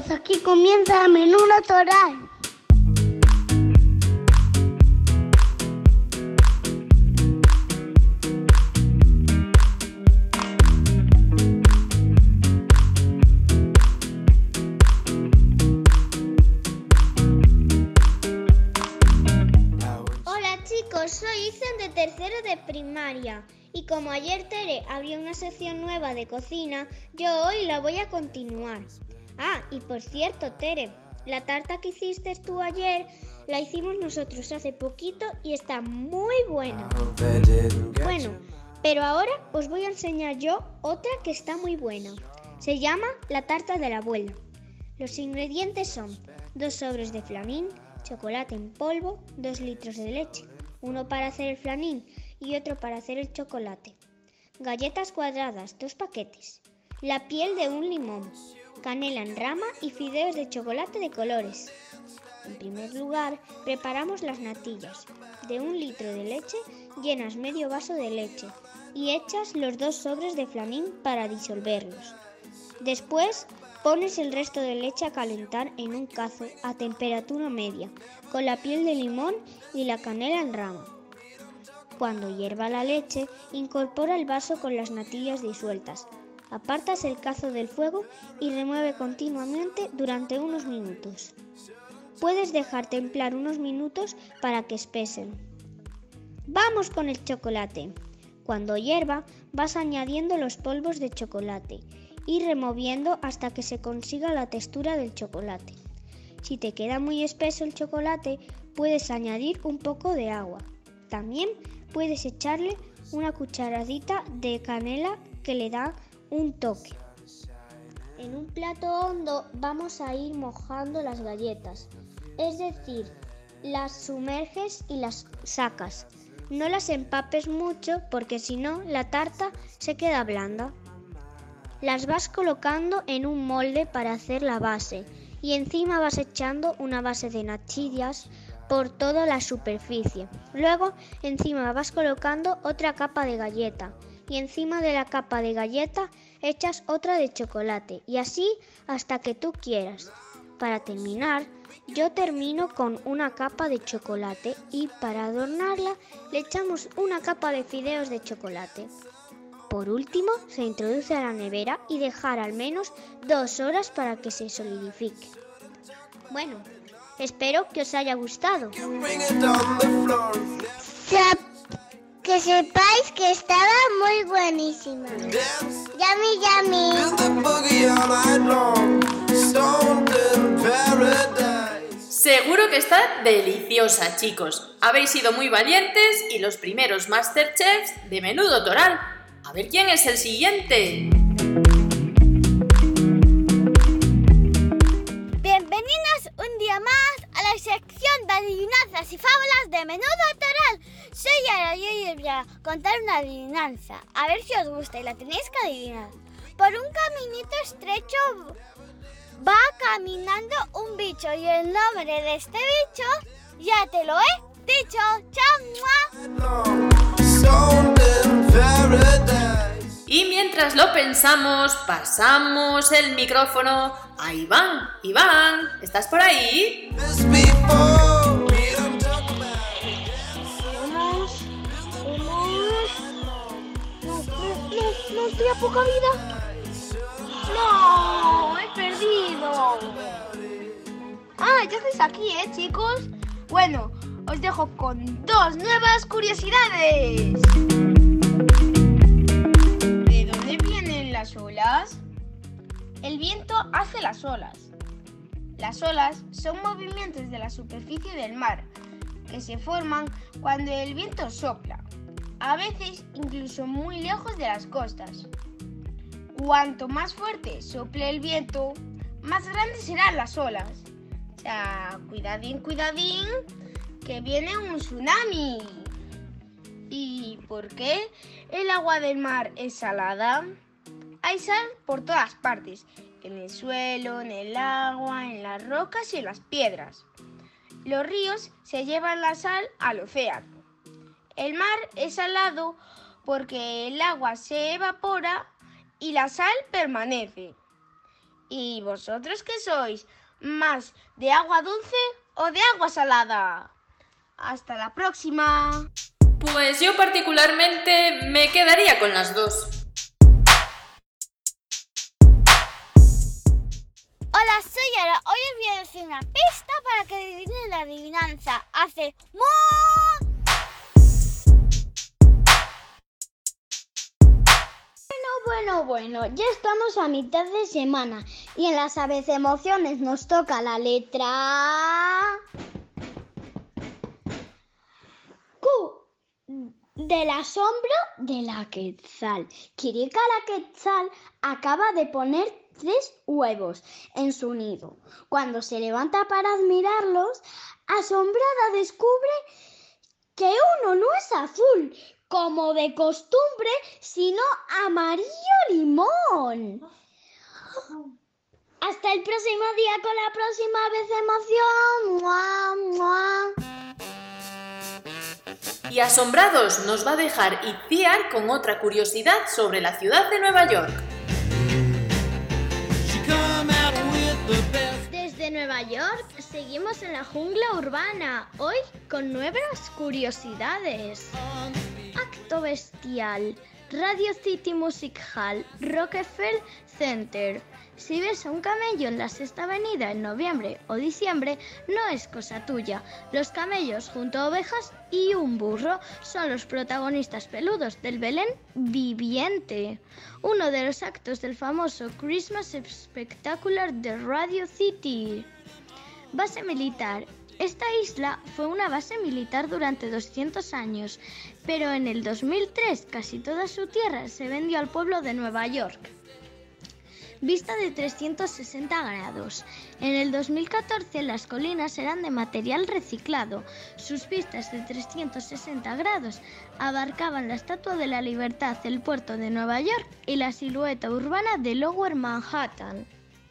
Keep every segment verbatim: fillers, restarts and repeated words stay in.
chicos, aquí comienza Menudo Toral. Hola chicos, soy Ethan de tercero de primaria. Y como ayer Tere abrió una sección nueva de cocina, yo hoy la voy a continuar. Ah, y por cierto, Tere, la tarta que hiciste tú ayer la hicimos nosotros hace poquito y está muy buena. Bueno, pero ahora os voy a enseñar yo otra que está muy buena. Se llama la tarta de la abuela. Los ingredientes son dos sobres de flanín, chocolate en polvo, dos litros de leche, uno para hacer el flanín y otro para hacer el chocolate. Galletas cuadradas, dos paquetes. La piel de un limón, canela en rama y fideos de chocolate de colores. En primer lugar, preparamos las natillas. De un litro de leche, llenas medio vaso de leche y echas los dos sobres de flanín para disolverlos. Después, pones el resto de leche a calentar en un cazo a temperatura media, con la piel de limón y la canela en rama. Cuando hierva la leche, incorpora el vaso con las natillas disueltas. Apartas el cazo del fuego y remueve continuamente durante unos minutos. Puedes dejar templar unos minutos para que espesen. Vamos con el chocolate. Cuando hierva, vas añadiendo los polvos de chocolate y removiendo hasta que se consiga la textura del chocolate. Si te queda muy espeso el chocolate, puedes añadir un poco de agua. También puedes echarle una cucharadita de canela que le da un toque. En un plato hondo vamos a ir mojando las galletas, es decir, las sumerges y las sacas. No las empapes mucho porque si no la tarta se queda blanda. Las vas colocando en un molde para hacer la base y encima vas echando una base de natillas por toda la superficie. Luego encima vas colocando otra capa de galleta y encima de la capa de galleta echas otra de chocolate y así hasta que tú quieras. Para terminar, yo termino con una capa de chocolate y para adornarla le echamos una capa de fideos de chocolate. Por último, se introduce a la nevera y dejar al menos dos horas para que se solidifique. Bueno, espero que os haya gustado. Que sepáis que estaba muy buenísima. Yummy, yummy. Seguro que está deliciosa, chicos. Habéis sido muy valientes y los primeros Masterchefs de Menudo Toral. A ver quién es el siguiente. Bienvenidos un día más a la sección de adivinanzas y fábulas de Menudo Toral. Soy Yara y hoy os voy a contar una adivinanza. A ver si os gusta y la tenéis que adivinar. Por un caminito estrecho va caminando un bicho y el nombre de este bicho ya te lo he dicho. ¡Chao! Y mientras lo pensamos, pasamos el micrófono a Iván. Iván, ¿estás por ahí? Vamos, vamos. No, no, no, no, estoy a poca vida. No, he perdido. Ah, ya estáis aquí, ¿eh, chicos? Bueno, os dejo con dos nuevas curiosidades. ¿De dónde vienen las olas? El viento hace las olas. Las olas son movimientos de la superficie del mar que se forman cuando el viento sopla, a veces incluso muy lejos de las costas. Cuanto más fuerte sople el viento, más grandes serán las olas. O sea, cuidadín, cuidadín, que viene un tsunami. ¿Y por qué el agua del mar es salada? Hay sal por todas partes, en el suelo, en el agua, en las rocas y en las piedras. Los ríos se llevan la sal al océano. El mar es salado porque el agua se evapora y la sal permanece. ¿Y vosotros qué sois? ¿Más de agua dulce o de agua salada? ¡Hasta la próxima! Pues yo particularmente me quedaría con las dos. Hola, soy Ara. Hoy os voy a decir una pista para que adivinen la adivinanza. Hace mu... Bueno, bueno, ya estamos a mitad de semana y en las aves emociones nos toca la letra Q, del asombro de la Quetzal. Kirika la Quetzal acaba de poner tres huevos en su nido. Cuando se levanta para admirarlos, asombrada descubre que uno no es azul, como de costumbre, sino amarillo limón. Hasta el próximo día con la próxima vez emoción. ¡Mua, mua! Y asombrados nos va a dejar Itziar con otra curiosidad sobre la ciudad de Nueva York. Desde Nueva York seguimos en la jungla urbana, hoy con nuevas curiosidades. Acto bestial, Radio City Music Hall, Rockefeller Center. Si ves a un camello en la Sexta Avenida en noviembre o diciembre, no es cosa tuya. Los camellos junto a ovejas y un burro son los protagonistas peludos del Belén viviente. Uno de los actos del famoso Christmas Spectacular de Radio City. Base militar. Esta isla fue una base militar durante doscientos años, pero en el dos mil tres casi toda su tierra se vendió al pueblo de Nueva York. Vista de trescientos sesenta grados. En el dos mil catorce las colinas eran de material reciclado. Sus vistas de trescientos sesenta grados abarcaban la Estatua de la Libertad, el puerto de Nueva York y la silueta urbana de Lower Manhattan.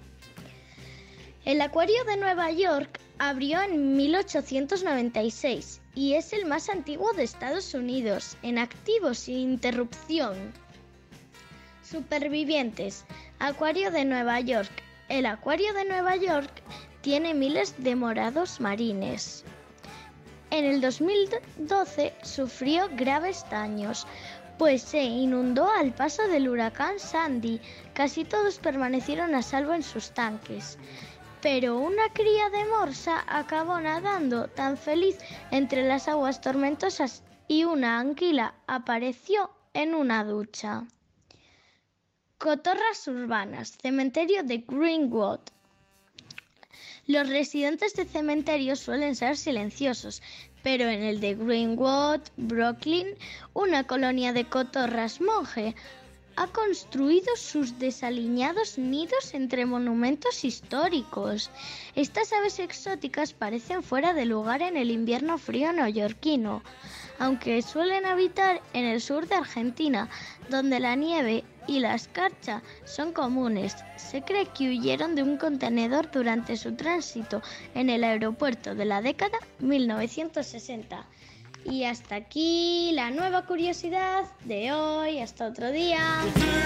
El Acuario de Nueva York abrió en mil ochocientos noventa y seis y es el más antiguo de Estados Unidos, en activo sin interrupción. Supervivientes. Acuario de Nueva York. El Acuario de Nueva York tiene miles de morados marines. En el dos mil doce sufrió graves daños, pues se inundó al paso del huracán Sandy. Casi todos permanecieron a salvo en sus tanques. Pero una cría de morsa acabó nadando tan feliz entre las aguas tormentosas y una anguila apareció en una ducha. Cotorras urbanas, cementerio de Greenwood. Los residentes de cementerios suelen ser silenciosos, pero en el de Greenwood, Brooklyn, una colonia de cotorras monje ha construido sus desaliñados nidos entre monumentos históricos. Estas aves exóticas parecen fuera de lugar en el invierno frío neoyorquino, aunque suelen habitar en el sur de Argentina, donde la nieve y la escarcha son comunes. Se cree que huyeron de un contenedor durante su tránsito en el aeropuerto de la década mil novecientos sesenta. Y hasta aquí la nueva curiosidad de hoy. Hasta otro día.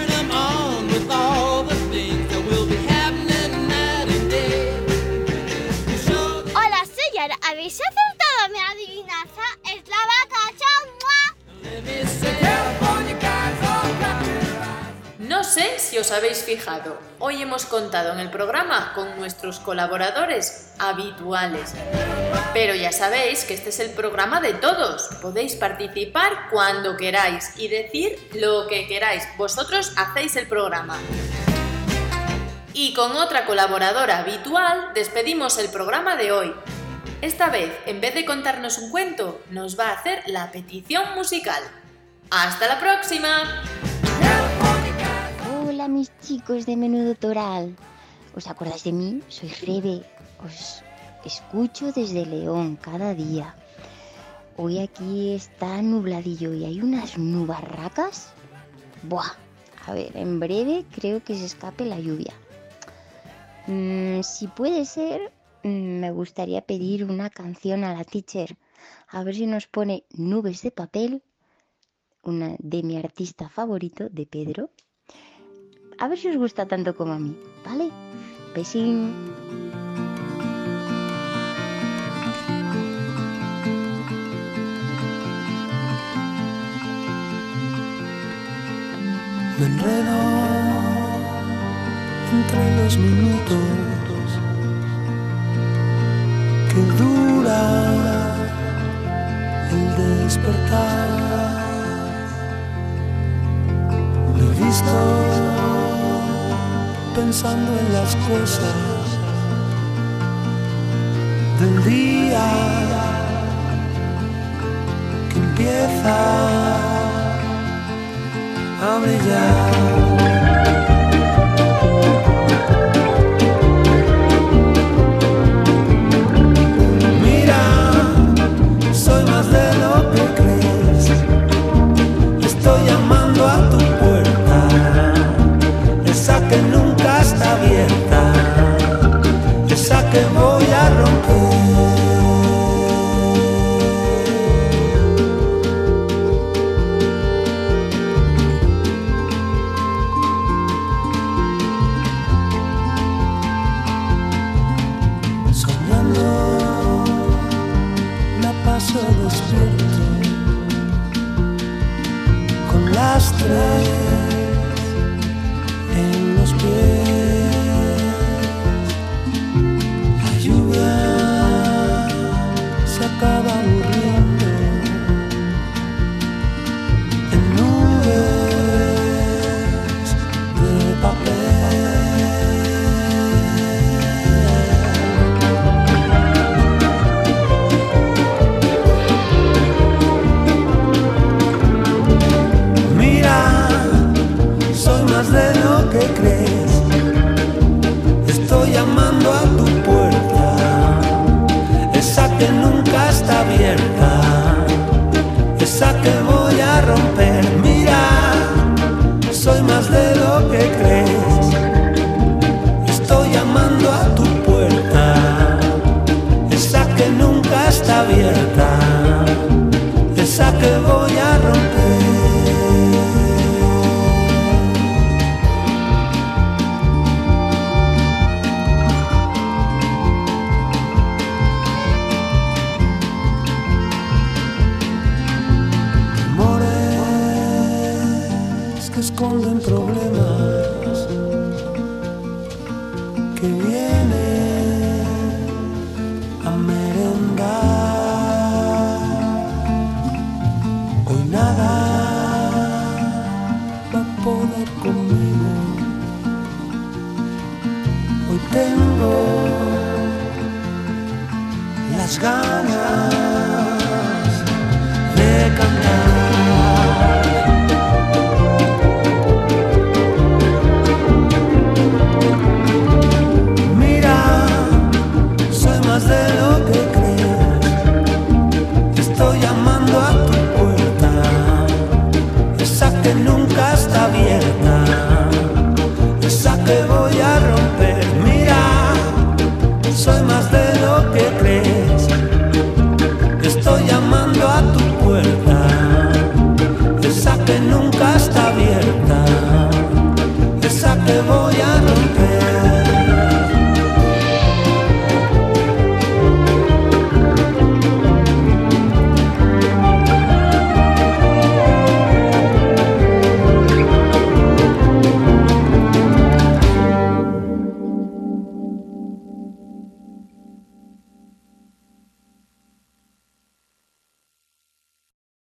Hola, soy Yara. ¿Habéis acertado mi adivinanza? Es la vaca. No sé si os habéis fijado, hoy hemos contado en el programa con nuestros colaboradores habituales. Pero ya sabéis que este es el programa de todos. Podéis participar cuando queráis y decir lo que queráis. Vosotros hacéis el programa. Y con otra colaboradora habitual despedimos el programa de hoy. Esta vez, en vez de contarnos un cuento, nos va a hacer la petición musical. ¡Hasta la próxima! Hola mis chicos de Menudo Toral. ¿Os acordáis de mí? Soy Rebe. Os escucho desde León cada día. Hoy aquí está nubladillo y hay unas nubarracas. Buah. A ver, en breve creo que se escape la lluvia. Mm, si puede ser, mm, me gustaría pedir una canción a la teacher. A ver si nos pone Nubes de Papel, una de mi artista favorito, de Pedro. A ver si os gusta tanto como a mí, ¿vale? Besín. Me enredo entre los minutos que dura el despertar. Me he visto pensando en las cosas del día que empieza a brillar. Que nunca está abierta, esa que voy a romper. Soñando la paso despierto con las tres en los pies. La lluvia se acaba aburriendo en nubes de papel. Mira, soy más de lo que crees. Estoy llamando a tu puerta, esa que nunca está abierta, esa que voy a romper. Mira, soy más de lo que crees. Estoy llamando a tu puerta, esa que nunca está abierta, esa que voy a romper. Esconden problemas que vienen a merendar. Hoy nada va a poder conmigo. Hoy tengo las ganas de cantar. De lo que crees, estoy llamando a tu puerta, esa que nunca está abierta, esa que voy a romper. Mira, soy más de lo que crees. Estoy llamando a tu puerta, esa que nunca está abierta, esa que voy a romper.